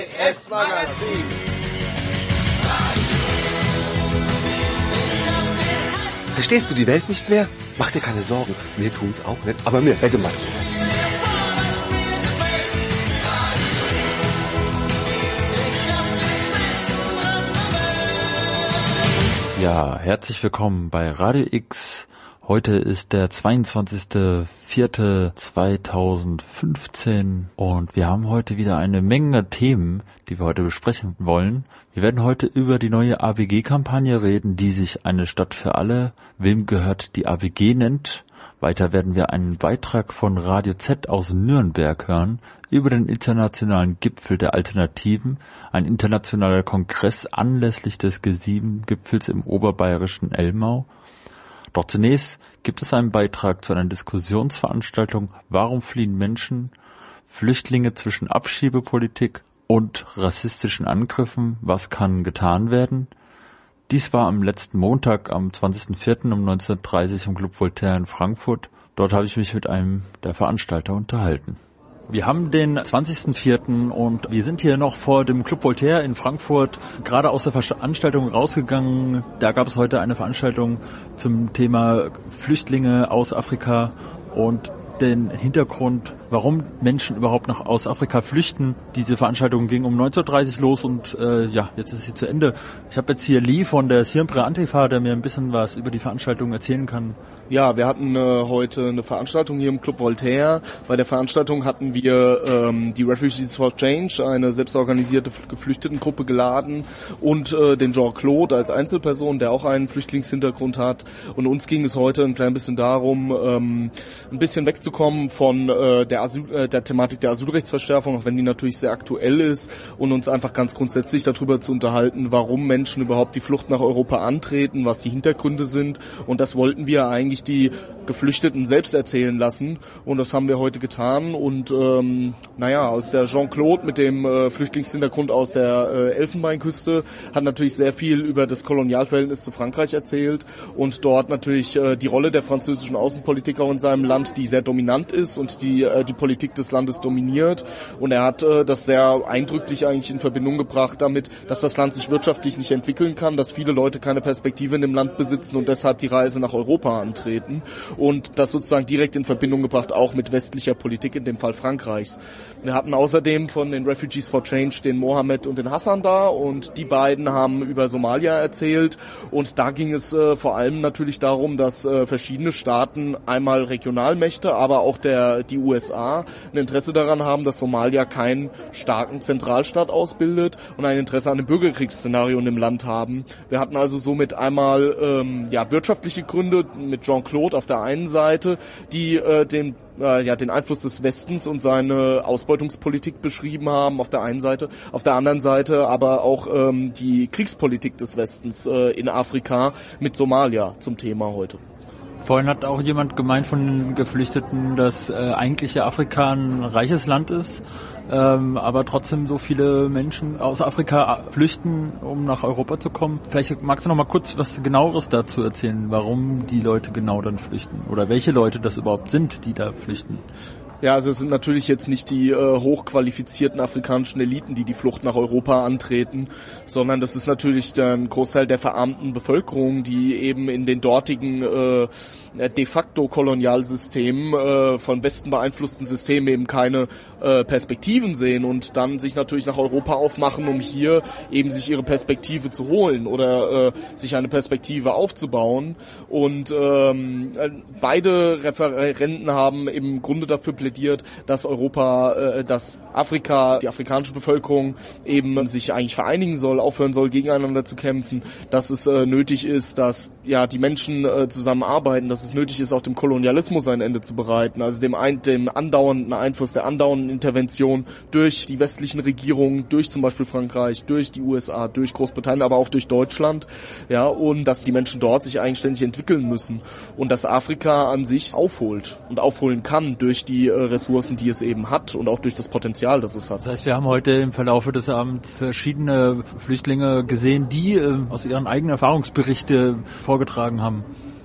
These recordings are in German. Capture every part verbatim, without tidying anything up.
S-Magazin. Verstehst du die Welt nicht mehr? Mach dir keine Sorgen, wir tun's auch nicht, aber mir hätte man. Ja, herzlich willkommen bei Radio X. Heute ist der zweiundzwanzigster vierter zweitausendfünfzehn und wir haben heute wieder eine Menge Themen, die wir heute besprechen wollen. Wir werden heute über die neue A W G-Kampagne reden, die sich Eine Stadt für alle, wem gehört die A W G nennt. Weiter werden wir einen Beitrag von Radio Z aus Nürnberg hören über den internationalen Gipfel der Alternativen, ein internationaler Kongress anlässlich des G sieben Gipfels im oberbayerischen Elmau. Doch zunächst gibt es einen Beitrag zu einer Diskussionsveranstaltung Warum fliehen Menschen? Flüchtlinge zwischen Abschiebepolitik und rassistischen Angriffen. Was kann getan werden? Dies war am letzten Montag, am zwanzigsten vierten um neunzehn Uhr dreißig im Club Voltaire in Frankfurt. Dort habe ich mich mit einem der Veranstalter unterhalten. Wir haben den zwanzigsten vierten und wir sind hier noch vor dem Club Voltaire in Frankfurt gerade aus der Veranstaltung rausgegangen. Da gab es heute eine Veranstaltung zum Thema Flüchtlinge aus Afrika und den Hintergrund, warum Menschen überhaupt noch aus Afrika flüchten. Diese Veranstaltung ging um neunzehn Uhr dreißig los und äh, ja, jetzt ist sie zu Ende. Ich habe jetzt hier Lee von der Siempre Antifa, der mir ein bisschen was über die Veranstaltung erzählen kann. Ja, wir hatten äh, heute eine Veranstaltung hier im Club Voltaire. Bei der Veranstaltung hatten wir ähm, die Refugees for Change, eine selbstorganisierte Geflüchtetengruppe, geladen und äh, den Jean-Claude als Einzelperson, der auch einen Flüchtlingshintergrund hat. Und uns ging es heute ein klein bisschen darum, ähm, ein bisschen wegzukommen von äh, der, Asyl, äh, der Thematik der Asylrechtsverschärfung, auch wenn die natürlich sehr aktuell ist, und uns einfach ganz grundsätzlich darüber zu unterhalten, warum Menschen überhaupt die Flucht nach Europa antreten, was die Hintergründe sind. Und das wollten wir eigentlich die Geflüchteten selbst erzählen lassen, und das haben wir heute getan. Und ähm, naja, aus der Jean-Claude mit dem äh, Flüchtlingshintergrund aus der äh, Elfenbeinküste hat natürlich sehr viel über das Kolonialverhältnis zu Frankreich erzählt und dort natürlich äh, die Rolle der französischen Außenpolitik auch in seinem Land, die sehr dominant ist und die äh, die Politik des Landes dominiert. Und er hat äh, das sehr eindrücklich eigentlich in Verbindung gebracht damit, dass das Land sich wirtschaftlich nicht entwickeln kann, dass viele Leute keine Perspektive in dem Land besitzen und deshalb die Reise nach Europa antreten. Und das sozusagen direkt in Verbindung gebracht auch mit westlicher Politik, in dem Fall Frankreichs. Wir hatten außerdem von den Refugees for Change den Mohammed und den Hassan da, und die beiden haben über Somalia erzählt, und da ging es äh, vor allem natürlich darum, dass äh, verschiedene Staaten, einmal Regionalmächte, aber auch der die U S A, ein Interesse daran haben, dass Somalia keinen starken Zentralstaat ausbildet und ein Interesse an einem Bürgerkriegsszenario in dem Land haben. Wir hatten also somit einmal ähm, ja wirtschaftliche Gründe mit Jean-Claude auf der einen Seite, die äh, den äh, ja den Einfluss des Westens und seine Ausbeutungspolitik beschrieben haben auf der einen Seite, auf der anderen Seite aber auch ähm, die Kriegspolitik des Westens äh, in Afrika mit Somalia zum Thema heute. Vorhin hat auch jemand gemeint von den Geflüchteten, dass äh, eigentlich ja Afrika ein reiches Land ist, ähm, aber trotzdem so viele Menschen aus Afrika flüchten, um nach Europa zu kommen. Vielleicht magst du noch mal kurz was Genaueres dazu erzählen, warum die Leute genau dann flüchten oder welche Leute das überhaupt sind, die da flüchten. Ja, also es sind natürlich jetzt nicht die äh, hochqualifizierten afrikanischen Eliten, die die Flucht nach Europa antreten, sondern das ist natürlich der, ein Großteil der verarmten Bevölkerung, die eben in den dortigen äh, de facto Kolonialsystemen, äh, von Westen beeinflussten Systemen eben keine äh, Perspektiven sehen und dann sich natürlich nach Europa aufmachen, um hier eben sich ihre Perspektive zu holen oder äh, sich eine Perspektive aufzubauen. Und ähm, beide Referenten haben im Grunde dafür plädiert, dass Europa, äh, dass Afrika, die afrikanische Bevölkerung eben sich eigentlich vereinigen soll, aufhören soll, gegeneinander zu kämpfen, dass es äh, nötig ist, dass ja die Menschen äh, zusammenarbeiten, dass es nötig ist, auch dem Kolonialismus ein Ende zu bereiten, also dem, ein, dem andauernden Einfluss, der andauernden Intervention durch die westlichen Regierungen, durch zum Beispiel Frankreich, durch die U S A, durch Großbritannien, aber auch durch Deutschland, ja, und dass die Menschen dort sich eigenständig entwickeln müssen und dass Afrika an sich aufholt und aufholen kann durch die äh, Ressourcen, die es eben hat und auch durch das Potenzial, das es hat. Das heißt, wir haben heute im Verlauf des Abends verschiedene Flüchtlinge gesehen, die äh, aus ihren eigenen Erfahrungsberichte vorgetragen haben.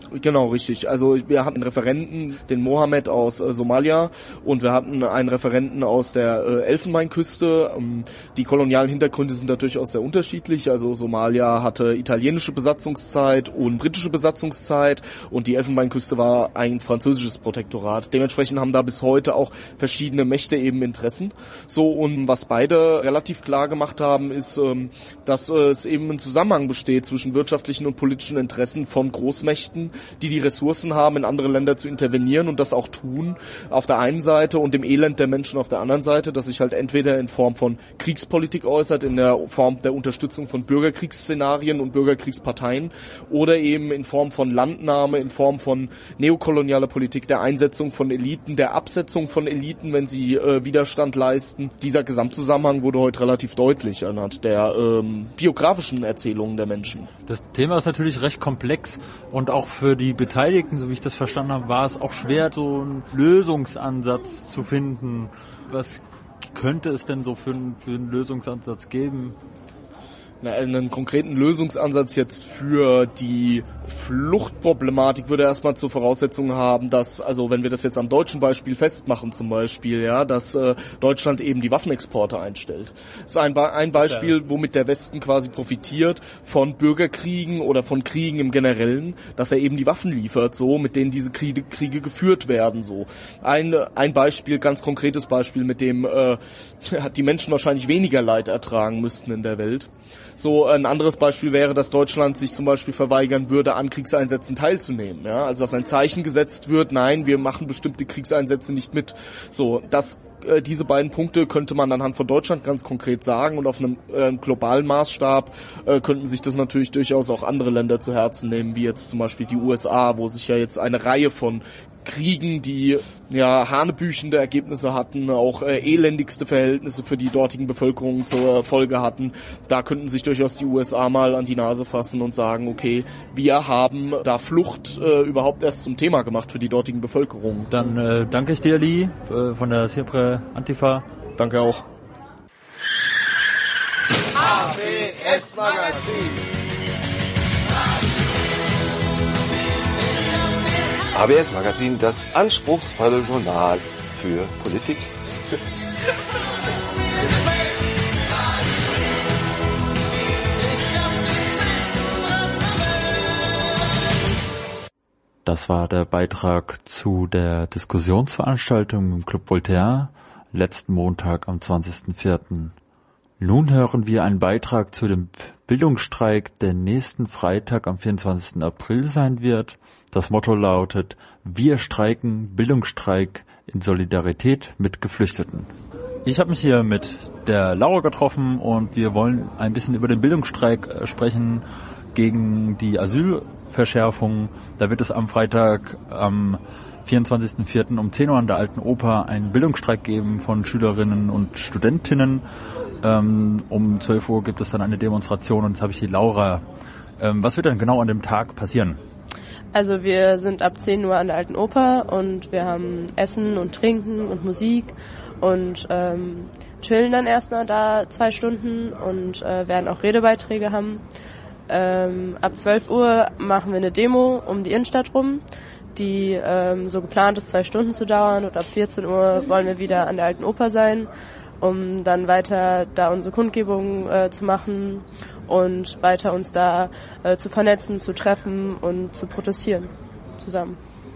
Genau, richtig. Also wir hatten einen Referenten, den Mohammed aus äh, Somalia, und wir hatten einen Referenten aus der äh, Elfenbeinküste. Ähm, die kolonialen Hintergründe sind da durchaus sehr unterschiedlich. Also Somalia hatte italienische Besatzungszeit und britische Besatzungszeit, und die Elfenbeinküste war ein französisches Protektorat. Dementsprechend haben da bis heute auch verschiedene Mächte eben Interessen. So, und was beide relativ klar gemacht haben, ist, ähm, dass äh, es eben ein Zusammenhang besteht zwischen wirtschaftlichen und politischen Interessen von Großmächten, die die Ressourcen haben, in andere Länder zu intervenieren und das auch tun, auf der einen Seite, und dem Elend der Menschen auf der anderen Seite, das sich halt entweder in Form von Kriegspolitik äußert, in der Form der Unterstützung von Bürgerkriegsszenarien und Bürgerkriegsparteien, oder eben in Form von Landnahme, in Form von neokolonialer Politik, der Einsetzung von Eliten, der Absetzung von Eliten, wenn sie äh, Widerstand leisten. Dieser Gesamtzusammenhang wurde heute relativ deutlich anhand der ähm, biografischen Erzählungen der Menschen. Das Thema ist natürlich recht komplex, und auch für die Beteiligten, so wie ich das verstanden habe, war es auch schwer, so einen Lösungsansatz zu finden. Was könnte es denn so für, für einen Lösungsansatz geben? Na, einen konkreten Lösungsansatz jetzt für die Fluchtproblematik würde erstmal zur Voraussetzung haben, dass, also wenn wir das jetzt am deutschen Beispiel festmachen zum Beispiel, ja, dass äh, Deutschland eben die Waffenexporte einstellt. Das ist ein, Be- ein Beispiel, womit der Westen quasi profitiert von Bürgerkriegen oder von Kriegen im Generellen, dass er eben die Waffen liefert, so, mit denen diese Kriege, Kriege geführt werden, so. Ein, ein Beispiel, ganz konkretes Beispiel, mit dem äh, die Menschen wahrscheinlich weniger Leid ertragen müssten in der Welt. So, ein anderes Beispiel wäre, dass Deutschland sich zum Beispiel verweigern würde, an Kriegseinsätzen teilzunehmen. Ja? Also, dass ein Zeichen gesetzt wird, nein, wir machen bestimmte Kriegseinsätze nicht mit. So, das, äh, diese beiden Punkte könnte man anhand von Deutschland ganz konkret sagen, und auf einem äh, globalen Maßstab äh, könnten sich das natürlich durchaus auch andere Länder zu Herzen nehmen, wie jetzt zum Beispiel die U S A, wo sich ja jetzt eine Reihe von Kriegen, die ja hanebüchende Ergebnisse hatten, auch äh, elendigste Verhältnisse für die dortigen Bevölkerung zur Folge hatten. Da könnten sich durchaus die U S A mal an die Nase fassen und sagen, okay, wir haben da Flucht äh, überhaupt erst zum Thema gemacht für die dortigen Bevölkerung. Dann äh, danke ich dir, Lee, äh, von der Siempre Antifa. Danke auch. A B S Magazin. A B S Magazin, das anspruchsvolle Journal für Politik. Das war der Beitrag zu der Diskussionsveranstaltung im Club Voltaire letzten Montag am zwanzigsten vierten Nun hören wir einen Beitrag zu dem Bildungsstreik, der nächsten Freitag am vierundzwanzigsten April sein wird. Das Motto lautet: Wir streiken, Bildungsstreik in Solidarität mit Geflüchteten. Ich habe mich hier mit der Laura getroffen, und wir wollen ein bisschen über den Bildungsstreik sprechen gegen die Asylverschärfung. Da wird es am Freitag am vierundzwanzigsten vierten um zehn Uhr an der Alten Oper einen Bildungsstreik geben von Schülerinnen und Studentinnen. Ähm, um zwölf Uhr gibt es dann eine Demonstration, und jetzt habe ich die Laura. Ähm, was wird denn genau an dem Tag passieren? Also wir sind ab zehn Uhr an der Alten Oper, und wir haben Essen und Trinken und Musik und ähm, chillen dann erstmal da zwei Stunden und äh, werden auch Redebeiträge haben. Ähm, ab zwölf Uhr machen wir eine Demo um die Innenstadt rum, die ähm, so geplant ist, zwei Stunden zu dauern, und ab vierzehn Uhr wollen wir wieder an der Alten Oper sein, um dann weiter da unsere Kundgebung äh, zu machen und weiter uns da äh, zu vernetzen, zu treffen und zu protestieren zusammen.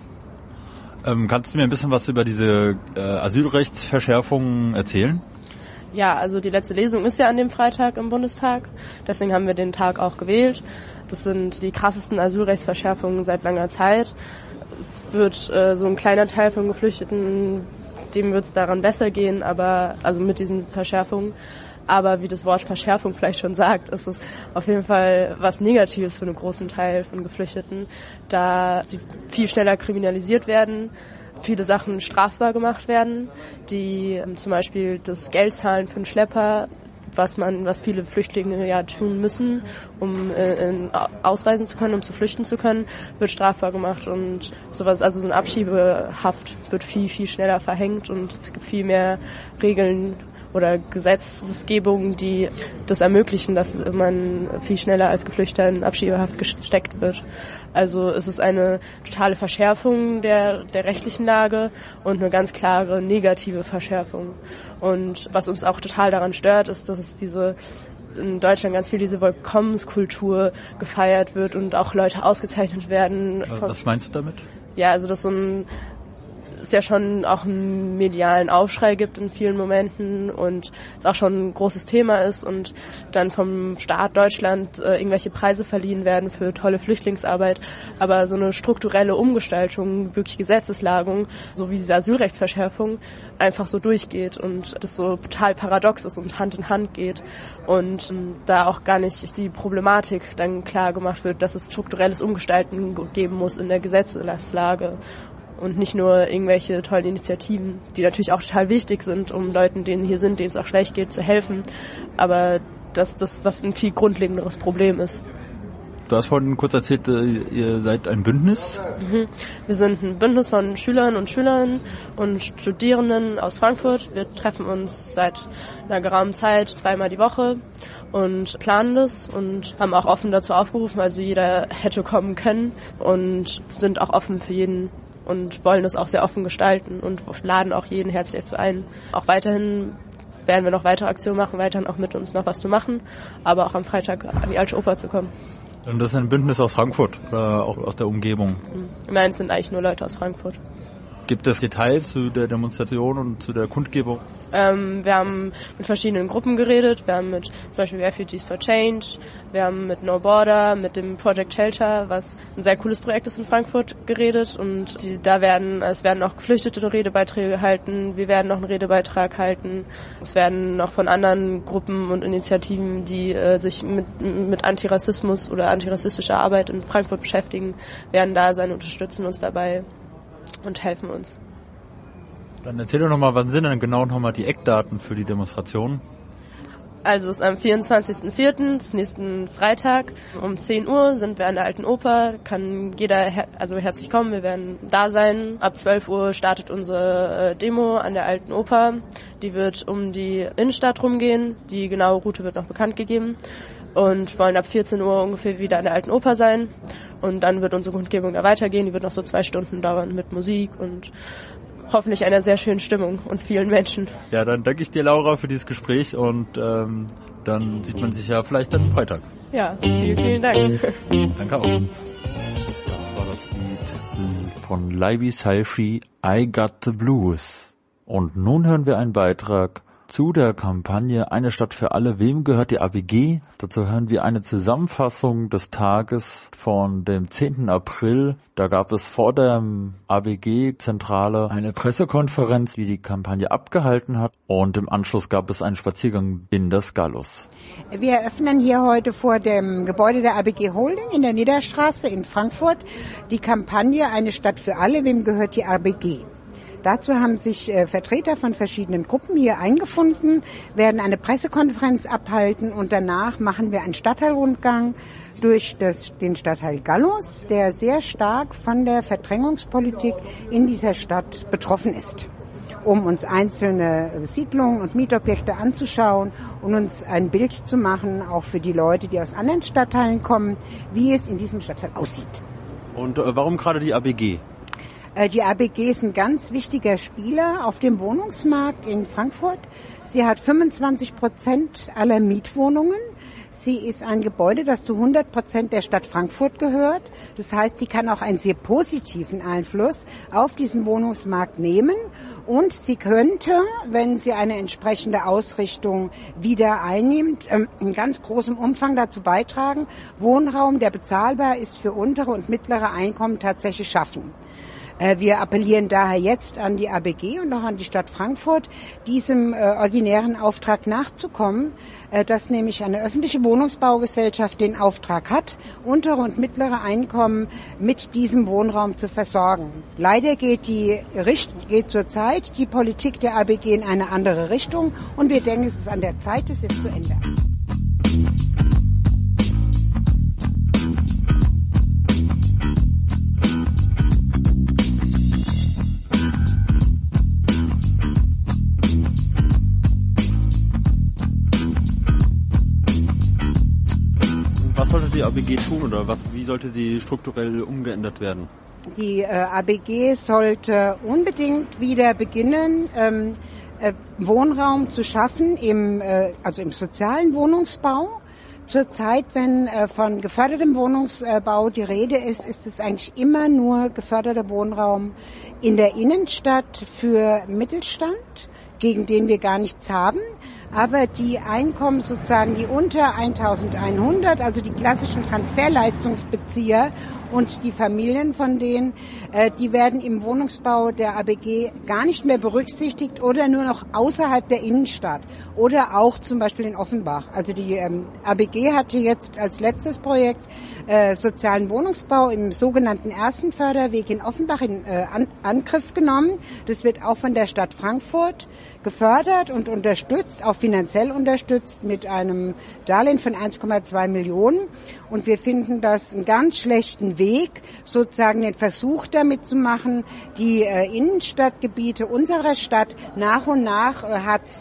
Ähm, kannst du mir ein bisschen was über diese äh, Asylrechtsverschärfungen erzählen? Ja, also die letzte Lesung ist ja an dem Freitag im Bundestag, deswegen haben wir den Tag auch gewählt. Das sind die krassesten Asylrechtsverschärfungen seit langer Zeit. Es wird äh, so ein kleiner Teil von Geflüchteten, dem wird es daran besser gehen, aber also mit diesen Verschärfungen. Aber wie das Wort Verschärfung vielleicht schon sagt, ist es auf jeden Fall was Negatives für einen großen Teil von Geflüchteten, da sie viel schneller kriminalisiert werden, viele Sachen strafbar gemacht werden, die ähm, zum Beispiel das Geld zahlen für einen Schlepper, was man, was viele Flüchtlinge ja tun müssen, um äh, in, ausreisen zu können, um zu flüchten zu können, wird strafbar gemacht, und sowas, also so eine Abschiebehaft wird viel, viel schneller verhängt, und es gibt viel mehr Regeln, oder Gesetzgebungen, die das ermöglichen, dass man viel schneller als Geflüchteter in Abschiebehaft gesteckt wird. Also es ist eine totale Verschärfung der, der rechtlichen Lage und eine ganz klare negative Verschärfung. Und was uns auch total daran stört, ist, dass es diese in Deutschland ganz viel diese Willkommenskultur gefeiert wird und auch Leute ausgezeichnet werden. Was meinst du damit? Ja, also dass so ein es ja schon auch einen medialen Aufschrei gibt in vielen Momenten und es auch schon ein großes Thema ist und dann vom Staat Deutschland äh, irgendwelche Preise verliehen werden für tolle Flüchtlingsarbeit, aber so eine strukturelle Umgestaltung, wirklich Gesetzeslagung, so wie diese Asylrechtsverschärfung, einfach so durchgeht und das so total paradox ist und Hand in Hand geht und ähm, da auch gar nicht die Problematik dann klar gemacht wird, dass es strukturelles Umgestalten geben muss in der Gesetzeslage. Und nicht nur irgendwelche tollen Initiativen, die natürlich auch total wichtig sind, um Leuten, denen hier sind, denen es auch schlecht geht, zu helfen. Aber dass das was ein viel grundlegenderes Problem ist. Du hast vorhin kurz erzählt, ihr seid ein Bündnis. Mhm. Wir sind ein Bündnis von Schülern und Schülern und Studierenden aus Frankfurt. Wir treffen uns seit einer geraumen Zeit zweimal die Woche und planen das und haben auch offen dazu aufgerufen. Also jeder hätte kommen können und sind auch offen für jeden und wollen das auch sehr offen gestalten und laden auch jeden herzlich dazu ein. Auch weiterhin werden wir noch weitere Aktionen machen, weiterhin auch mit uns noch was zu machen, aber auch am Freitag an die Alte Oper zu kommen. Und das ist ein Bündnis aus Frankfurt oder auch aus der Umgebung? Nein, es sind eigentlich nur Leute aus Frankfurt. Gibt es Details zu der Demonstration und zu der Kundgebung? Ähm, wir haben mit verschiedenen Gruppen geredet. Wir haben mit zum Beispiel Refugees for Change, wir haben mit No Border, mit dem Project Shelter, was ein sehr cooles Projekt ist in Frankfurt, geredet. Und die, da werden es werden auch Geflüchtete Redebeiträge gehalten. Wir werden noch einen Redebeitrag halten. Es werden noch von anderen Gruppen und Initiativen, die äh, sich mit, mit Antirassismus oder antirassistischer Arbeit in Frankfurt beschäftigen, werden da sein, unterstützen uns dabei und helfen uns. Dann erzähl doch nochmal, wann sind denn genau nochmal die Eckdaten für die Demonstration? Also es ist am vierundzwanzigsten vierten, das nächsten Freitag, um zehn Uhr sind wir an der Alten Oper, kann jeder her- also herzlich kommen, wir werden da sein. Ab zwölf Uhr startet unsere Demo an der Alten Oper, die wird um die Innenstadt rumgehen, die genaue Route wird noch bekannt gegeben. Und wollen ab vierzehn Uhr ungefähr wieder an der Alten Oper sein. Und dann wird unsere Kundgebung da weitergehen. Die wird noch so zwei Stunden dauern mit Musik und hoffentlich einer sehr schönen Stimmung, uns vielen Menschen. Ja, dann danke ich dir, Laura, für dieses Gespräch und ähm, dann sieht man sich ja vielleicht dann Freitag. Ja, vielen, vielen Dank. Danke auch. Das war das Lied von Leiby Saifi, I Got the Blues. Und nun hören wir einen Beitrag zu der Kampagne Eine Stadt für alle. Wem gehört die A B G? Dazu hören wir eine Zusammenfassung des Tages von dem zehnten April. Da gab es vor der A B G-Zentrale eine Pressekonferenz, die die Kampagne abgehalten hat. Und im Anschluss gab es einen Spaziergang in das Gallus. Wir eröffnen hier heute vor dem Gebäude der A B G Holding in der Niederstraße in Frankfurt die Kampagne Eine Stadt für alle. Wem gehört die A B G? Dazu haben sich äh, Vertreter von verschiedenen Gruppen hier eingefunden, werden eine Pressekonferenz abhalten und danach machen wir einen Stadtteilrundgang durch das, den Stadtteil Gallus, der sehr stark von der Verdrängungspolitik in dieser Stadt betroffen ist, um uns einzelne Siedlungen und Mietobjekte anzuschauen und uns ein Bild zu machen, auch für die Leute, die aus anderen Stadtteilen kommen, wie es in diesem Stadtteil aussieht. Und äh, warum gerade die A B G? Die A B G ist ein ganz wichtiger Spieler auf dem Wohnungsmarkt in Frankfurt. Sie hat fünfundzwanzig Prozent aller Mietwohnungen. Sie ist ein Gebäude, das zu hundert Prozent der Stadt Frankfurt gehört. Das heißt, sie kann auch einen sehr positiven Einfluss auf diesen Wohnungsmarkt nehmen. Und sie könnte, wenn sie eine entsprechende Ausrichtung wieder einnimmt, in ganz großem Umfang dazu beitragen, Wohnraum, der bezahlbar ist für untere und mittlere Einkommen, tatsächlich schaffen. Wir appellieren daher jetzt an die A B G und auch an die Stadt Frankfurt, diesem äh, originären Auftrag nachzukommen, äh, dass nämlich eine öffentliche Wohnungsbaugesellschaft den Auftrag hat, untere und mittlere Einkommen mit diesem Wohnraum zu versorgen. Leider geht die Richt- geht zurzeit die Politik der A B G in eine andere Richtung und wir denken, es ist an der Zeit, das jetzt zu ändern. Was sollte die A B G tun oder was, wie sollte sie strukturell umgeändert werden? Die äh, A B G sollte unbedingt wieder beginnen, ähm, äh, Wohnraum zu schaffen, im, äh, also im sozialen Wohnungsbau. Zurzeit, wenn äh, von gefördertem Wohnungsbau die Rede ist, ist es eigentlich immer nur geförderter Wohnraum in der Innenstadt für Mittelstand, gegen den wir gar nichts haben. Aber die Einkommen sozusagen, die unter eintausendeinhundert, also die klassischen Transferleistungsbezieher und die Familien von denen, äh, die werden im Wohnungsbau der A B G gar nicht mehr berücksichtigt oder nur noch außerhalb der Innenstadt oder auch zum Beispiel in Offenbach. Also die ähm, A B G hatte jetzt als letztes Projekt äh, sozialen Wohnungsbau im sogenannten ersten Förderweg in Offenbach in äh, An- Angriff genommen. Das wird auch von der Stadt Frankfurt gefördert und unterstützt, auch finanziell unterstützt mit einem Darlehen von eins Komma zwei Millionen. Und wir finden das einen ganz schlechten Weg, sozusagen den Versuch damit zu machen, die äh, Innenstadtgebiete unserer Stadt nach und nach äh, Hartz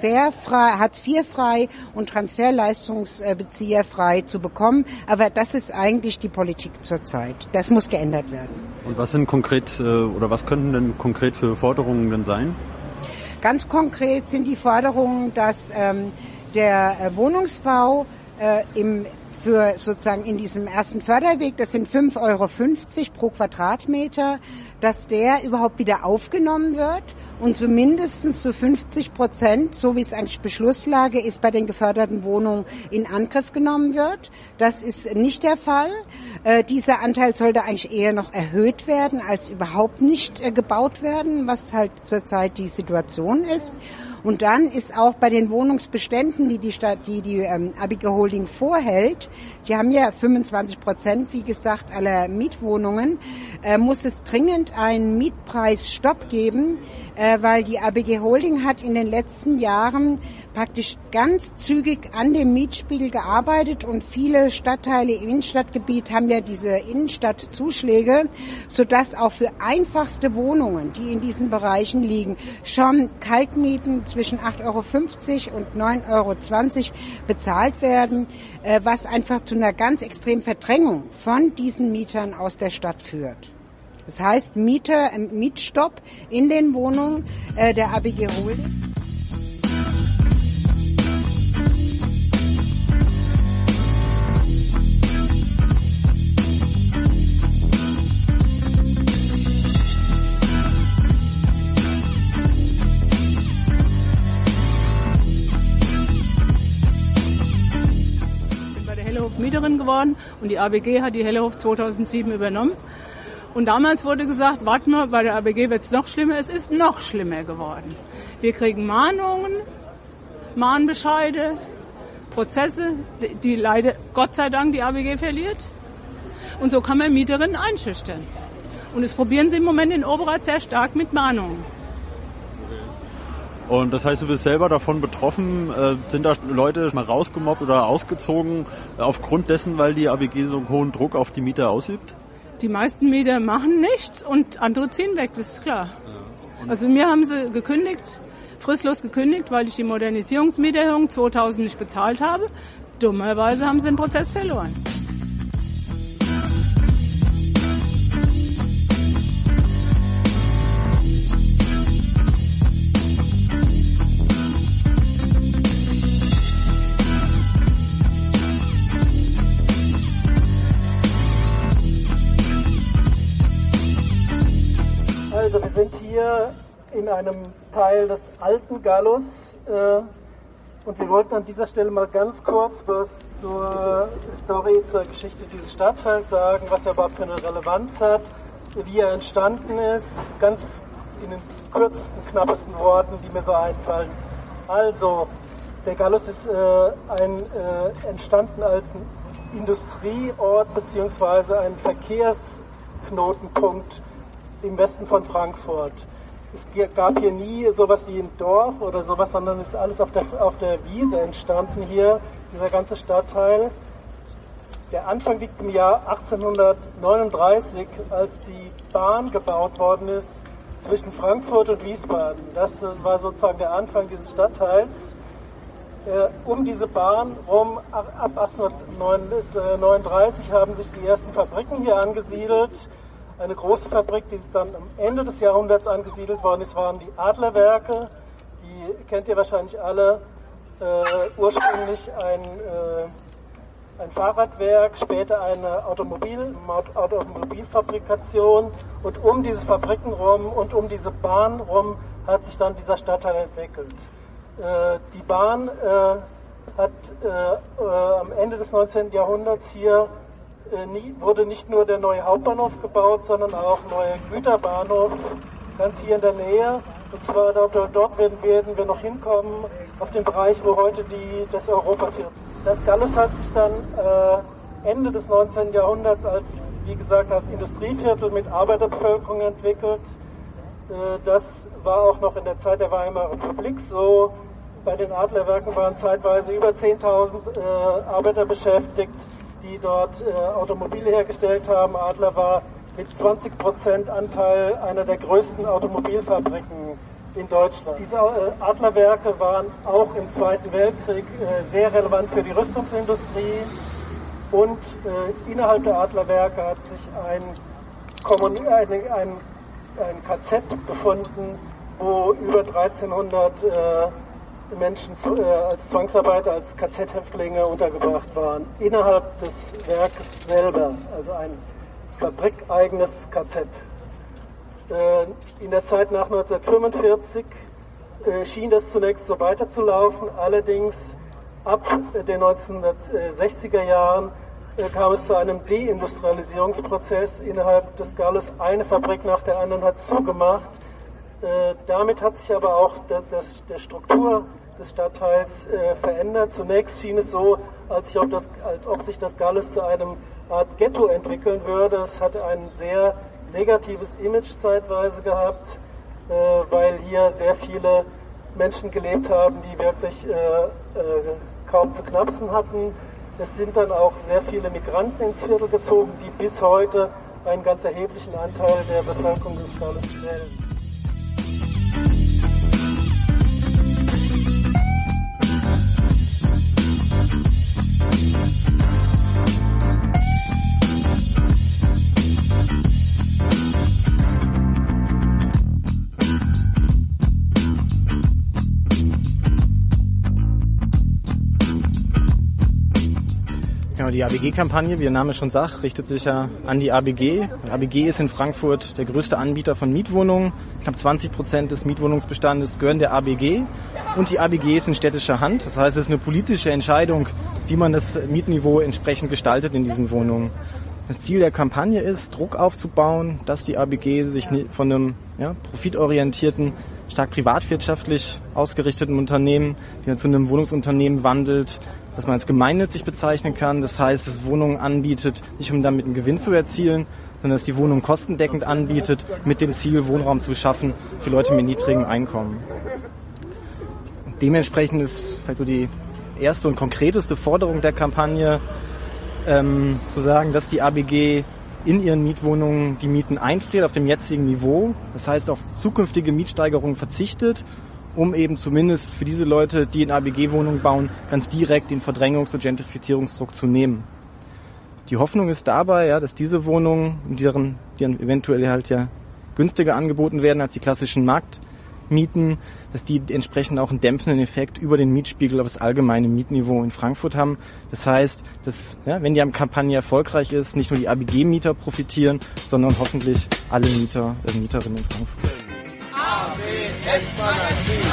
vier frei und Transferleistungsbezieher frei zu bekommen. Aber das ist eigentlich die Politik zurzeit. Das muss geändert werden. Und was sind konkret äh, oder was könnten denn konkret für Forderungen denn sein? Ganz konkret sind die Forderungen, dass ähm, der äh, Wohnungsbau äh, im für sozusagen in diesem ersten Förderweg, das sind fünf Euro fünfzig pro Quadratmeter, dass der überhaupt wieder aufgenommen wird und zumindest zu fünfzig Prozent, so wie es eigentlich Beschlusslage ist, bei den geförderten Wohnungen in Angriff genommen wird. Das ist nicht der Fall. Äh, dieser Anteil sollte eigentlich eher noch erhöht werden, als überhaupt nicht äh, gebaut werden, was halt zurzeit die Situation ist. Und dann ist auch bei den Wohnungsbeständen, die die Stadt, die die ähm, A B G Holding vorhält, die haben ja fünfundzwanzig Prozent, wie gesagt, aller Mietwohnungen, äh, muss es dringend einen Mietpreisstopp geben, äh, weil die A B G Holding hat in den letzten Jahren praktisch ganz zügig an dem Mietspiegel gearbeitet und viele Stadtteile im Innenstadtgebiet haben ja diese Innenstadtzuschläge, sodass auch für einfachste Wohnungen, die in diesen Bereichen liegen, schon Kaltmieten zwischen acht Euro fünfzig und neun Euro zwanzig bezahlt werden, was einfach zu einer ganz extremen Verdrängung von diesen Mietern aus der Stadt führt. Das heißt, Mieter, Mietstopp in den Wohnungen der A B G Holding. Mieterin geworden und die A B G hat die Hellehof zweitausendsieben übernommen. Und damals wurde gesagt, warte mal, bei der A B G wird es noch schlimmer. Es ist noch schlimmer geworden. Wir kriegen Mahnungen, Mahnbescheide, Prozesse, die leider, Gott sei Dank, die A B G verliert. Und so kann man Mieterinnen einschüchtern. Und das probieren sie im Moment in Overath sehr stark mit Mahnungen. Und das heißt, du bist selber davon betroffen, äh, sind da Leute mal rausgemobbt oder ausgezogen äh, aufgrund dessen, weil die A B G so einen hohen Druck auf die Mieter ausübt? Die meisten Mieter machen nichts und andere ziehen weg, das ist klar. Ja. Also mir haben sie gekündigt, fristlos gekündigt, weil ich die Modernisierungsmieterhöhung zweitausend nicht bezahlt habe. Dummerweise haben sie den Prozess verloren. Also wir sind hier in einem Teil des alten Gallus äh, und wir wollten an dieser Stelle mal ganz kurz was zur Story, zur Geschichte dieses Stadtteils sagen, was er überhaupt für eine Relevanz hat, wie er entstanden ist, ganz in den kürzesten, knappesten Worten, die mir so einfallen. Also, der Gallus ist äh, ein, äh, entstanden als ein Industrieort beziehungsweise ein Verkehrsknotenpunkt im Westen von Frankfurt. Es gab hier nie sowas wie ein Dorf oder sowas, sondern es ist alles auf der, auf der Wiese entstanden hier, dieser ganze Stadtteil. Der Anfang liegt im Jahr achtzehnhundertneununddreißig, als die Bahn gebaut worden ist zwischen Frankfurt und Wiesbaden. Das war sozusagen der Anfang dieses Stadtteils. Äh, um diese Bahn rum, ab, ab achtzehnhundertneununddreißig haben sich die ersten Fabriken hier angesiedelt. Eine große Fabrik, die dann am Ende des Jahrhunderts angesiedelt worden ist, waren die Adlerwerke. Die kennt ihr wahrscheinlich alle. Äh, ursprünglich ein, äh, ein Fahrradwerk, später eine Automobil, Automobilfabrikation. Und um diese Fabriken rum und um diese Bahn rum hat sich dann dieser Stadtteil entwickelt. Äh, die Bahn äh, hat äh, äh, am Ende des neunzehnten Jahrhunderts hier äh, nie, wurde nicht nur der neue Hauptbahnhof gebaut, sondern auch neuer Güterbahnhof, ganz hier in der Nähe. Und zwar dort, dort werden, werden wir noch hinkommen, auf den Bereich, wo heute die, das Europaviertel. Das Gallus hat sich dann äh, Ende des neunzehnten Jahrhunderts als, wie gesagt, als Industrieviertel mit Arbeiterbevölkerung entwickelt. Äh, das war auch noch in der Zeit der Weimarer Republik so. Bei den Adlerwerken waren zeitweise über zehntausend äh, Arbeiter beschäftigt, die dort äh, Automobile hergestellt haben. Adler war mit zwanzig Prozent Anteil einer der größten Automobilfabriken in Deutschland. Diese äh, Adlerwerke waren auch im Zweiten Weltkrieg äh, sehr relevant für die Rüstungsindustrie und äh, innerhalb der Adlerwerke hat sich ein, Kommun- ein, ein, ein K Z befunden, wo über dreizehnhundert äh, Menschen zu, äh, als Zwangsarbeiter, als K Z-Häftlinge untergebracht waren, innerhalb des Werkes selber, also ein fabrikeigenes K Z. Äh, in der Zeit nach neunzehnhundertfünfundvierzig äh, schien das zunächst so weiterzulaufen, allerdings ab äh, den neunzehnhundertsechziger Jahren äh, kam es zu einem Deindustrialisierungsprozess innerhalb des Gallus. Eine Fabrik nach der anderen hat zugemacht. Äh, damit hat sich aber auch der, der, der Struktur des Stadtteils äh, verändert. Zunächst schien es so, als ob, das, als ob sich das Gallus zu einem Art Ghetto entwickeln würde. Es hatte ein sehr negatives Image zeitweise gehabt, äh, weil hier sehr viele Menschen gelebt haben, die wirklich äh, äh, kaum zu knapsen hatten. Es sind dann auch sehr viele Migranten ins Viertel gezogen, die bis heute einen ganz erheblichen Anteil der Bevölkerung des Gallus stellen. Die A B G-Kampagne, wie der Name schon sagt, richtet sich ja an die A B G. Die A B G ist in Frankfurt der größte Anbieter von Mietwohnungen. Knapp zwanzig Prozent des Mietwohnungsbestandes gehören der A B G. Und die A B G ist in städtischer Hand. Das heißt, es ist eine politische Entscheidung, wie man das Mietniveau entsprechend gestaltet in diesen Wohnungen. Das Ziel der Kampagne ist, Druck aufzubauen, dass die A B G sich von einem ja, profitorientierten, stark privatwirtschaftlich ausgerichteten Unternehmen wieder zu einem Wohnungsunternehmen wandelt, dass man als gemeinnützig bezeichnen kann. Das heißt, dass es Wohnungen anbietet, nicht um damit einen Gewinn zu erzielen, sondern dass die Wohnung kostendeckend anbietet, mit dem Ziel, Wohnraum zu schaffen für Leute mit niedrigem Einkommen. Dementsprechend ist vielleicht so die erste und konkreteste Forderung der Kampagne, ähm, zu sagen, dass die A B G in ihren Mietwohnungen die Mieten einfriert auf dem jetzigen Niveau. Das heißt, auf zukünftige Mietsteigerungen verzichtet, um eben zumindest für diese Leute, die in A B G-Wohnungen bauen, ganz direkt den Verdrängungs- und Gentrifizierungsdruck zu nehmen. Die Hoffnung ist dabei, ja, dass diese Wohnungen, deren, die dann eventuell halt ja günstiger angeboten werden als die klassischen Marktmieten, dass die entsprechend auch einen dämpfenden Effekt über den Mietspiegel auf das allgemeine Mietniveau in Frankfurt haben. Das heißt, dass, ja, wenn die Kampagne erfolgreich ist, nicht nur die A B G-Mieter profitieren, sondern hoffentlich alle Mieter und Mieterinnen in Frankfurt. A B S Magazin.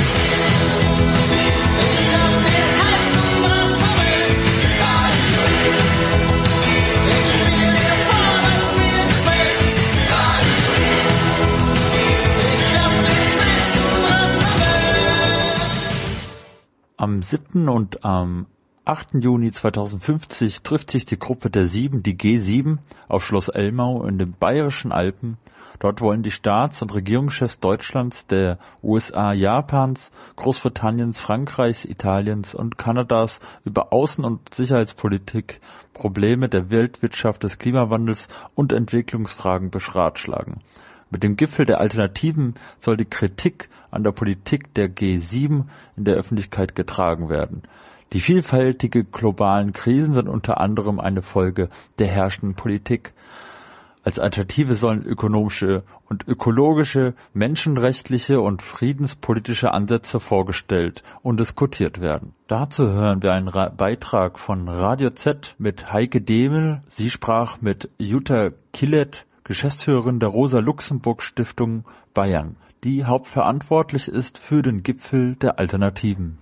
Am siebten und am achten Juni zweitausendfünfzig trifft sich die Gruppe der Sieben, die G sieben, auf Schloss Elmau in den Bayerischen Alpen. Dort wollen die Staats- und Regierungschefs Deutschlands, der U S A, Japans, Großbritanniens, Frankreichs, Italiens und Kanadas über Außen- und Sicherheitspolitik, Probleme der Weltwirtschaft, des Klimawandels und Entwicklungsfragen beratschlagen. Mit dem Gipfel der Alternativen soll die Kritik an der Politik der G sieben in der Öffentlichkeit getragen werden. Die vielfältigen globalen Krisen sind unter anderem eine Folge der herrschenden Politik. Als Alternative sollen ökonomische und ökologische, menschenrechtliche und friedenspolitische Ansätze vorgestellt und diskutiert werden. Dazu hören wir einen Ra- Beitrag von Radio Z mit Heike Demel. Sie sprach mit Jutta Killet, Geschäftsführerin der Rosa-Luxemburg-Stiftung Bayern, die hauptverantwortlich ist für den Gipfel der Alternativen.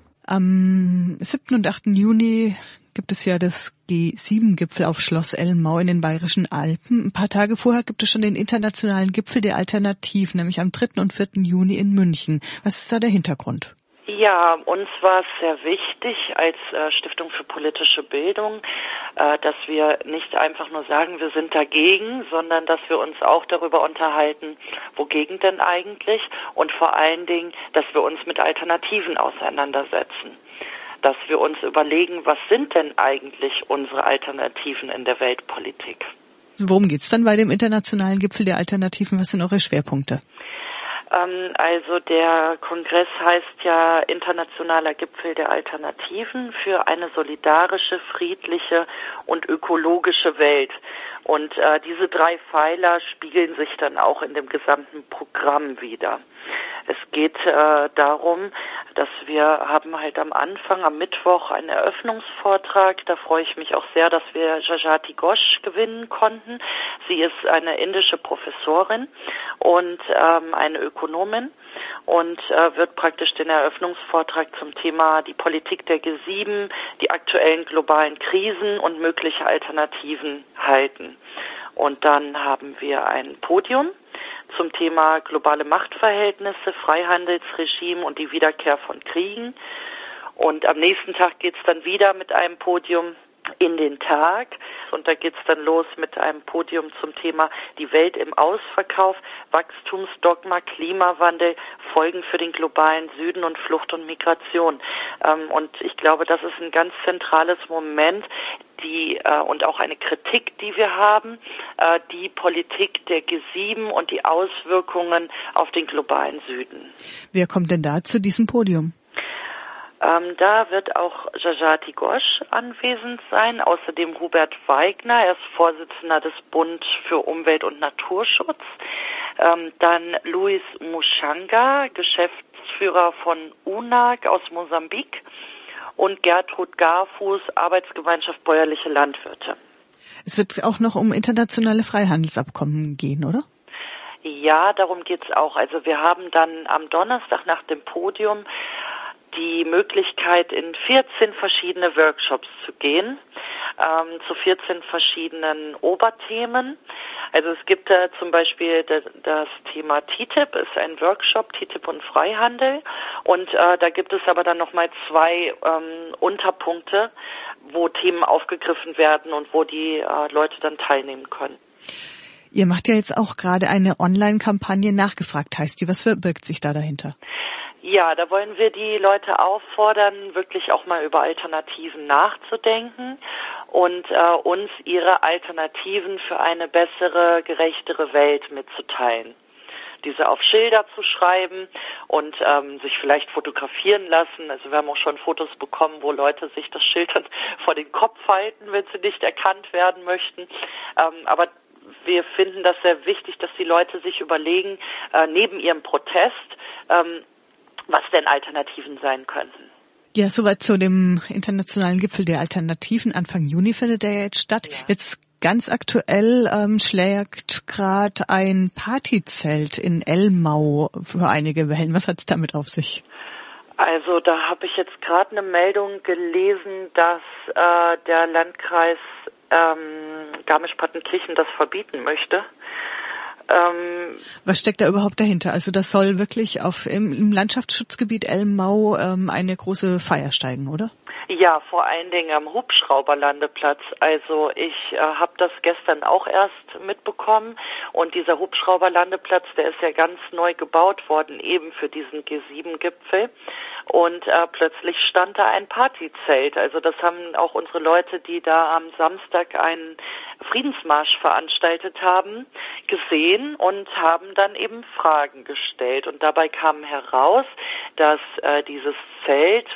Am siebten und achten Juni gibt es ja das G sieben Gipfel auf Schloss Elmau in den Bayerischen Alpen. Ein paar Tage vorher gibt es schon den internationalen Gipfel der Alternativen, nämlich am dritten und vierten Juni in München. Was ist da der Hintergrund? Ja, uns war es sehr wichtig als äh, Stiftung für politische Bildung, äh, dass wir nicht einfach nur sagen, wir sind dagegen, sondern dass wir uns auch darüber unterhalten, wogegen denn eigentlich, und vor allen Dingen, dass wir uns mit Alternativen auseinandersetzen. Dass wir uns überlegen, was sind denn eigentlich unsere Alternativen in der Weltpolitik? Worum geht's dann bei dem internationalen Gipfel der Alternativen? Was sind eure Schwerpunkte? Ähm, also der Kongress heißt ja Internationaler Gipfel der Alternativen für eine solidarische, friedliche und ökologische Welt. Und äh, diese drei Pfeiler spiegeln sich dann auch in dem gesamten Programm wider. Es geht äh, darum, dass wir haben halt am Anfang, am Mittwoch, einen Eröffnungsvortrag. Da freue ich mich auch sehr, dass wir Jajati Ghosh gewinnen konnten. Sie ist eine indische Professorin und ähm, eine Ökonomin und äh, wird praktisch den Eröffnungsvortrag zum Thema die Politik der G sieben, die aktuellen globalen Krisen und mögliche Alternativen halten. Und dann haben wir ein Podium zum Thema globale Machtverhältnisse, Freihandelsregime und die Wiederkehr von Kriegen. Und am nächsten Tag geht's dann wieder mit einem Podium in den Tag. Und da geht's dann los mit einem Podium zum Thema die Welt im Ausverkauf, Wachstumsdogma, Klimawandel, Folgen für den globalen Süden und Flucht und Migration. Ähm, und ich glaube, das ist ein ganz zentrales Moment, die äh, und auch eine Kritik, die wir haben, äh, die Politik der G sieben und die Auswirkungen auf den globalen Süden. Wer kommt denn da zu diesem Podium? Ähm, da wird auch Jajati Ghosh anwesend sein, außerdem Hubert Weigner, er ist Vorsitzender des Bund für Umwelt und Naturschutz. Ähm, dann Luis Mushanga, Geschäftsführer von U N A G aus Mosambik. Und Gertrud Garfuß, Arbeitsgemeinschaft Bäuerliche Landwirte. Es wird auch noch um internationale Freihandelsabkommen gehen, oder? Ja, darum geht's auch. Also wir haben dann am Donnerstag nach dem Podium die Möglichkeit, in vierzehn verschiedene Workshops zu gehen, ähm, zu vierzehn verschiedenen Oberthemen. Also es gibt da zum Beispiel das, das Thema T T I P, ist ein Workshop, T T I P und Freihandel. Und äh, da gibt es aber dann nochmal zwei ähm, Unterpunkte, wo Themen aufgegriffen werden und wo die äh, Leute dann teilnehmen können. Ihr macht ja jetzt auch gerade eine Online-Kampagne, nachgefragt heißt die. Was verbirgt sich da dahinter? Ja, da wollen wir die Leute auffordern, wirklich auch mal über Alternativen nachzudenken und äh, uns ihre Alternativen für eine bessere, gerechtere Welt mitzuteilen. Diese auf Schilder zu schreiben und ähm, sich vielleicht fotografieren lassen. Also wir haben auch schon Fotos bekommen, wo Leute sich das Schild dann vor den Kopf halten, wenn sie nicht erkannt werden möchten. Ähm, aber wir finden das sehr wichtig, dass die Leute sich überlegen, äh, neben ihrem Protest, ähm, was denn Alternativen sein könnten. Ja, soweit zu dem internationalen Gipfel der Alternativen. Anfang Juni findet der jetzt statt. Ja. Jetzt ganz aktuell ähm, schlägt gerade ein Partyzelt in Elmau für einige Wellen. Was hat es damit auf sich? Also da habe ich jetzt gerade eine Meldung gelesen, dass äh, der Landkreis ähm, Garmisch-Partenkirchen das verbieten möchte. Ähm, Was steckt da überhaupt dahinter? Also das soll wirklich auf im, im Landschaftsschutzgebiet Elmau ähm, eine große Feier steigen, oder? Ja, vor allen Dingen am Hubschrauberlandeplatz. Also ich äh, habe das gestern auch erst mitbekommen und dieser Hubschrauberlandeplatz, der ist ja ganz neu gebaut worden, eben für diesen G sieben Gipfel. und äh, plötzlich stand da ein Partyzelt. Also das haben auch unsere Leute, die da am Samstag einen Friedensmarsch veranstaltet haben, gesehen und haben dann eben Fragen gestellt. Und dabei kam heraus, dass äh, dieses Zelt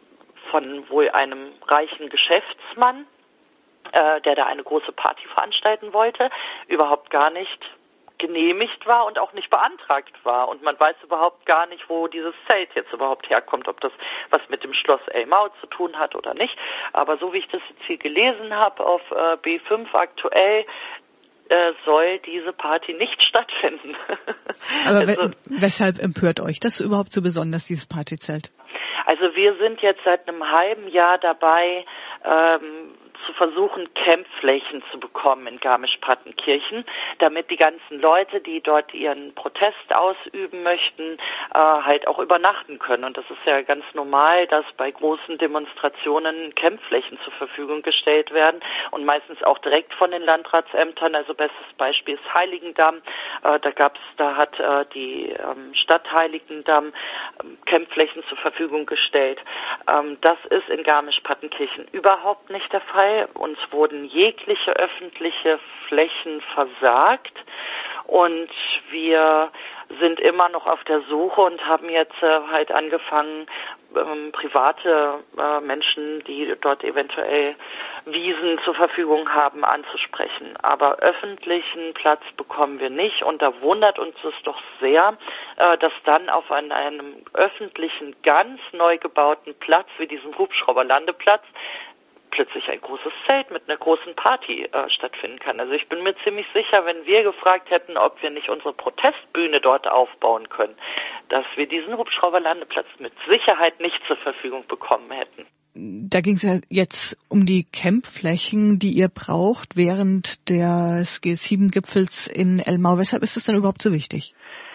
von wohl einem reichen Geschäftsmann, äh, der da eine große Party veranstalten wollte, überhaupt gar nicht genehmigt war und auch nicht beantragt war. Und man weiß überhaupt gar nicht, wo dieses Zelt jetzt überhaupt herkommt, ob das was mit dem Schloss Elmau zu tun hat oder nicht. Aber so wie ich das jetzt hier gelesen habe auf äh, B fünf aktuell, äh, soll diese Party nicht stattfinden. Aber also, weshalb empört euch das überhaupt so besonders, dieses Partyzelt? Also wir sind jetzt seit einem halben Jahr dabei, ähm, zu versuchen, Campflächen zu bekommen in Garmisch-Partenkirchen, damit die ganzen Leute, die dort ihren Protest ausüben möchten, äh, halt auch übernachten können. Und das ist ja ganz normal, dass bei großen Demonstrationen Campflächen zur Verfügung gestellt werden und meistens auch direkt von den Landratsämtern. Also bestes Beispiel ist Heiligendamm. Äh, da gab's, da hat äh, die ähm, Stadt Heiligendamm ähm, Campflächen zur Verfügung gestellt. Ähm, das ist in Garmisch-Partenkirchen überhaupt nicht der Fall. Uns wurden jegliche öffentliche Flächen versagt und wir sind immer noch auf der Suche und haben jetzt äh, halt angefangen, ähm, private äh, Menschen, die dort eventuell Wiesen zur Verfügung haben, anzusprechen. Aber öffentlichen Platz bekommen wir nicht und da wundert uns es doch sehr, äh, dass dann auf an einem öffentlichen, ganz neu gebauten Platz wie diesem Hubschrauberlandeplatz plötzlich ein großes Zelt mit einer großen Party äh, stattfinden kann. Also ich bin mir ziemlich sicher, wenn wir gefragt hätten, ob wir nicht unsere Protestbühne dort aufbauen können, dass wir diesen Hubschrauberlandeplatz mit Sicherheit nicht zur Verfügung bekommen hätten. Da ging es ja jetzt um die Campflächen, die ihr braucht während des G sieben Gipfels in Elmau. Weshalb ist das denn überhaupt so wichtig?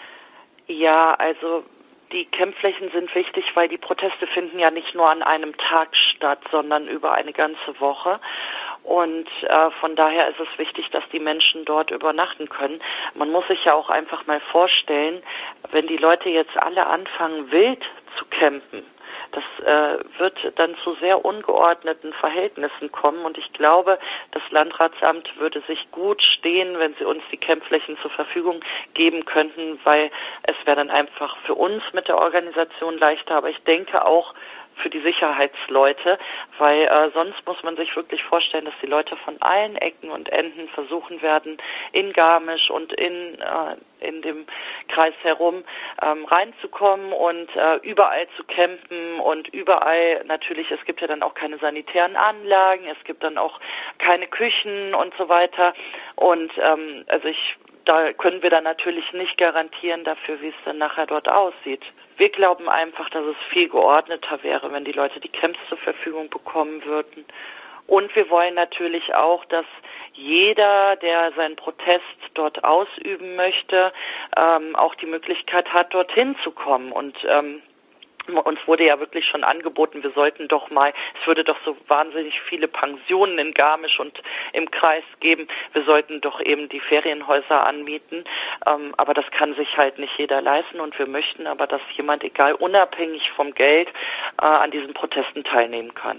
Ja, also die Campflächen sind wichtig, weil die Proteste finden ja nicht nur an einem Tag statt, sondern über eine ganze Woche. Und äh, von daher ist es wichtig, dass die Menschen dort übernachten können. Man muss sich ja auch einfach mal vorstellen, wenn die Leute jetzt alle anfangen, wild zu campen, das äh, wird dann zu sehr ungeordneten Verhältnissen kommen und ich glaube, das Landratsamt würde sich gut stehen, wenn sie uns die Campflächen zur Verfügung geben könnten, weil es wäre dann einfach für uns mit der Organisation leichter, aber ich denke auch für die Sicherheitsleute, weil äh, sonst muss man sich wirklich vorstellen, dass die Leute von allen Ecken und Enden versuchen werden, in Garmisch und in äh, in dem Kreis herum ähm, reinzukommen und äh, überall zu campen und überall natürlich, es gibt ja dann auch keine sanitären Anlagen, es gibt dann auch keine Küchen und so weiter und ähm, also ich da können wir dann natürlich nicht garantieren dafür, wie es dann nachher dort aussieht. Wir glauben einfach, dass es viel geordneter wäre, wenn die Leute die Camps zur Verfügung bekommen würden. Und wir wollen natürlich auch, dass jeder, der seinen Protest dort ausüben möchte, ähm, auch die Möglichkeit hat, dorthin zu kommen. Und ähm, uns wurde ja wirklich schon angeboten, wir sollten doch mal, es würde doch so wahnsinnig viele Pensionen in Garmisch und im Kreis geben, wir sollten doch eben die Ferienhäuser anmieten, ähm, aber das kann sich halt nicht jeder leisten und wir möchten aber, dass jemand, egal unabhängig vom Geld, äh, an diesen Protesten teilnehmen kann.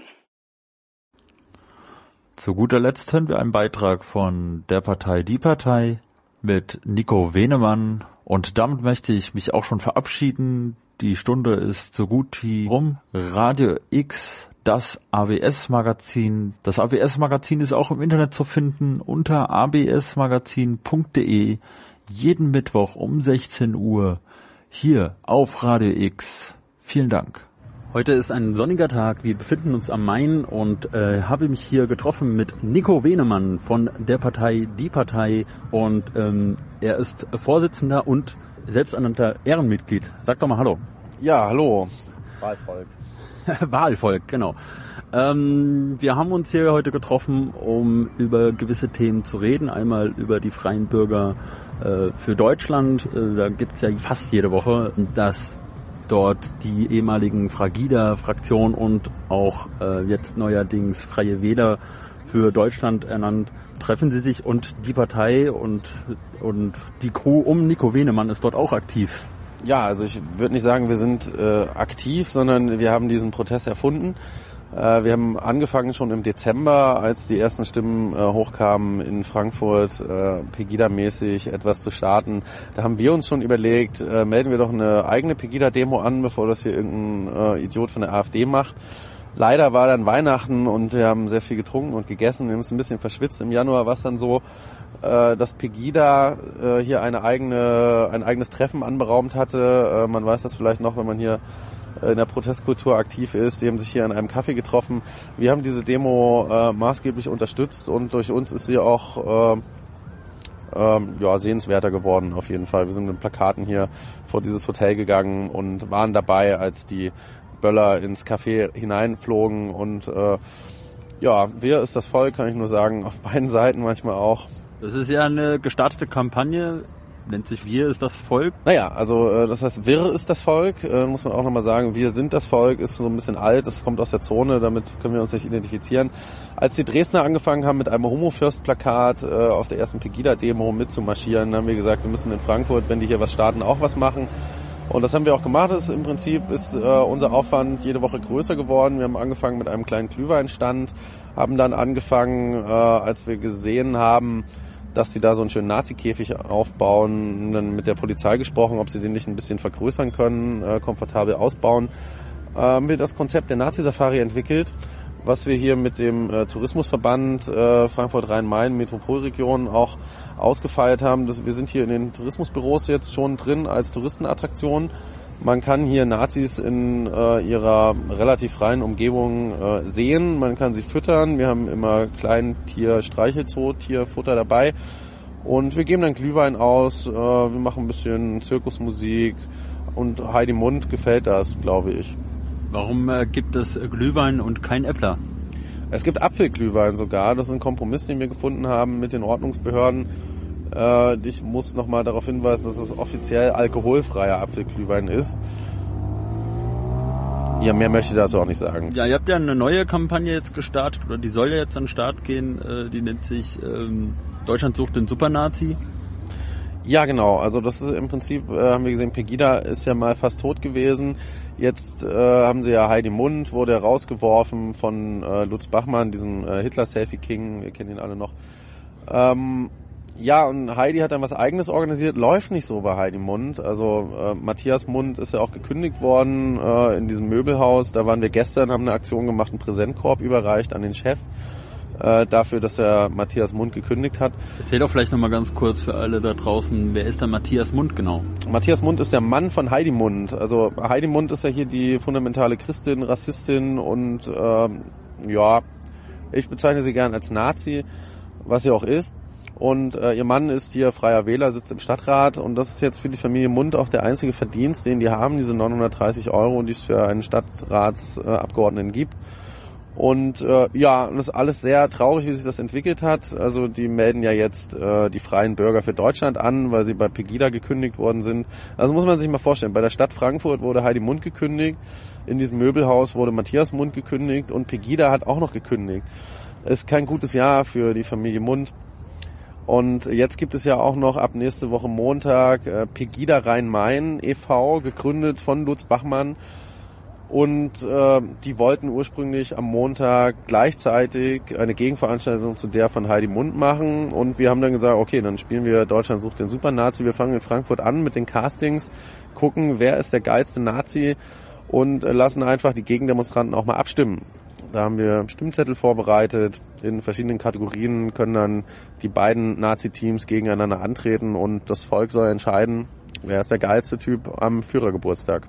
Zu guter Letzt hören wir einen Beitrag von der Partei Die Partei mit Nico Venemann und damit möchte ich mich auch schon verabschieden. Die Stunde ist so gut wie rum. Radio X, das A W S-Magazin. Das A W S-Magazin ist auch im Internet zu finden unter a b s magazin punkt d e. Jeden Mittwoch um sechzehn Uhr hier auf Radio X. Vielen Dank. Heute ist ein sonniger Tag. Wir befinden uns am Main und äh, habe mich hier getroffen mit Nico Venemann von der Partei Die Partei und ähm, er ist Vorsitzender und selbsternannter Ehrenmitglied. Sag doch mal Hallo. Ja, hallo. Wahlvolk. Wahlvolk, genau. Ähm, wir haben uns hier heute getroffen, um über gewisse Themen zu reden. Einmal über die Freien Bürger äh, für Deutschland. Äh, da gibt's ja fast jede Woche, dass dort die ehemaligen Fragida-Fraktion und auch äh, jetzt neuerdings Freie Wähler für Deutschland ernannt, treffen sie sich und die Partei und und die Crew um Nico Venemann ist dort auch aktiv. Ja, also ich würde nicht sagen, wir sind äh, aktiv, sondern wir haben diesen Protest erfunden. Äh, wir haben angefangen schon im Dezember, als die ersten Stimmen äh, hochkamen in Frankfurt, äh, Pegida-mäßig etwas zu starten. Da haben wir uns schon überlegt, äh, melden wir doch eine eigene Pegida-Demo an, bevor das hier irgendein äh, Idiot von der AfD macht. Leider war dann Weihnachten und wir haben sehr viel getrunken und gegessen. Wir haben uns ein bisschen verschwitzt. Im Januar war es dann so, äh, dass Pegida äh, hier eine eigene, ein eigenes Treffen anberaumt hatte. Äh, man weiß das vielleicht noch, wenn man hier in der Protestkultur aktiv ist. Die haben sich hier an einem Café getroffen. Wir haben diese Demo äh, maßgeblich unterstützt und durch uns ist sie auch äh, äh, ja, sehenswerter geworden auf jeden Fall. Wir sind mit Plakaten hier vor dieses Hotel gegangen und waren dabei, als die Böller ins Café hineinflogen und äh, ja, wer ist das Volk, kann ich nur sagen, auf beiden Seiten manchmal auch. Das ist ja eine gestartete Kampagne, nennt sich Wir ist das Volk. Naja, also äh, das heißt, Wir ist das Volk, äh, muss man auch nochmal sagen, Wir sind das Volk, ist so ein bisschen alt, das kommt aus der Zone, damit können wir uns nicht identifizieren. Als die Dresdner angefangen haben mit einem Homo-First-Plakat äh, auf der ersten Pegida-Demo mitzumarschieren, haben wir gesagt, wir müssen in Frankfurt, wenn die hier was starten, auch was machen. Und das haben wir auch gemacht. Das ist, im Prinzip ist äh, unser Aufwand jede Woche größer geworden. Wir haben angefangen mit einem kleinen Glühweinstand, haben dann angefangen, äh, als wir gesehen haben, dass die da so einen schönen Nazi-Käfig aufbauen, dann mit der Polizei gesprochen, ob sie den nicht ein bisschen vergrößern können, äh, komfortabel ausbauen. Äh, haben wir das Konzept der Nazi-Safari entwickelt, was wir hier mit dem äh, Tourismusverband äh, Frankfurt-Rhein-Main Metropolregion auch ausgefeiert haben. Das, wir sind hier in den Tourismusbüros jetzt schon drin als Touristenattraktion. Man kann hier Nazis in äh, ihrer relativ freien Umgebung äh, sehen. Man kann sie füttern. Wir haben immer Kleintier-Streichelzoo, Tierfutter dabei. Und wir geben dann Glühwein aus. Äh, wir machen ein bisschen Zirkusmusik. Und Heidi Mund gefällt das, glaube ich. Warum äh, gibt es Glühwein und kein Äppler? Es gibt Apfelglühwein sogar. Das ist ein Kompromiss, den wir gefunden haben mit den Ordnungsbehörden. Äh, ich muss nochmal darauf hinweisen, dass es offiziell alkoholfreier Apfelglühwein ist. Ja, mehr möchte ich dazu auch nicht sagen. Ja, ihr habt ja eine neue Kampagne jetzt gestartet, oder die soll ja jetzt an den Start gehen. Äh, die nennt sich ähm, Deutschland sucht den Supernazi. Ja, genau. Also das ist im Prinzip, äh, haben wir gesehen, Pegida ist ja mal fast tot gewesen. Jetzt äh, haben sie ja Heidi Mund, wurde rausgeworfen von äh, Lutz Bachmann, diesem äh, Hitler-Selfie-King, wir kennen ihn alle noch. Ähm, ja, und Heidi hat dann was Eigenes organisiert, läuft nicht so bei Heidi Mund. Also äh, Matthias Mund ist ja auch gekündigt worden äh, in diesem Möbelhaus. Da waren wir gestern, haben eine Aktion gemacht, einen Präsentkorb überreicht an den Chef. Äh, dafür, dass er Matthias Mund gekündigt hat. Erzähl doch vielleicht nochmal ganz kurz für alle da draußen, wer ist der Matthias Mund genau? Matthias Mund ist der Mann von Heidi Mund. Also Heidi Mund ist ja hier die fundamentale Christin, Rassistin und ähm, ja, ich bezeichne sie gern als Nazi, was sie auch ist. Und äh, ihr Mann ist hier freier Wähler, sitzt im Stadtrat und das ist jetzt für die Familie Mund auch der einzige Verdienst, den die haben, diese neunhundertdreißig Euro, die es für einen Stadtratsabgeordneten äh, gibt. Und äh, ja, das ist alles sehr traurig, wie sich das entwickelt hat. Also die melden ja jetzt äh, die Freien Bürger für Deutschland an, weil sie bei Pegida gekündigt worden sind. Also muss man sich mal vorstellen, bei der Stadt Frankfurt wurde Heidi Mund gekündigt, in diesem Möbelhaus wurde Matthias Mund gekündigt und Pegida hat auch noch gekündigt. Ist kein gutes Jahr für die Familie Mund. Und jetzt gibt es ja auch noch ab nächste Woche Montag äh, Pegida Rhein-Main e V, gegründet von Lutz Bachmann. Und äh, die wollten ursprünglich am Montag gleichzeitig eine Gegenveranstaltung zu der von Heidi Mund machen. Und wir haben dann gesagt, okay, dann spielen wir Deutschland sucht den Supernazi. Wir fangen in Frankfurt an mit den Castings, gucken, wer ist der geilste Nazi und äh, lassen einfach die Gegendemonstranten auch mal abstimmen. Da haben wir Stimmzettel vorbereitet. In verschiedenen Kategorien können dann die beiden Nazi-Teams gegeneinander antreten und das Volk soll entscheiden, wer ist der geilste Typ am Führergeburtstag.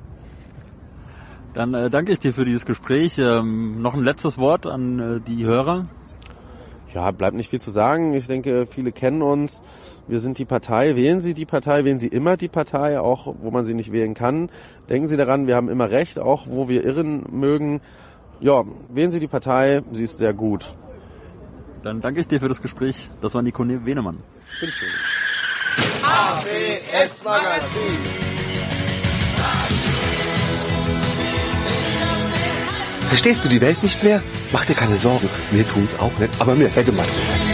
Dann äh, danke ich dir für dieses Gespräch. Ähm, noch ein letztes Wort an äh, die Hörer. Ja, bleibt nicht viel zu sagen. Ich denke, viele kennen uns. Wir sind die Partei. Wählen Sie die Partei, wählen Sie immer die Partei, auch wo man sie nicht wählen kann. Denken Sie daran, wir haben immer Recht, auch wo wir irren mögen. Ja, wählen Sie die Partei, sie ist sehr gut. Dann danke ich dir für das Gespräch. Das war Nicole Wehnemann. Bitteschön. A B S Magazin. Verstehst du die Welt nicht mehr? Mach dir keine Sorgen, mir tun's auch nicht, aber mir hätte man.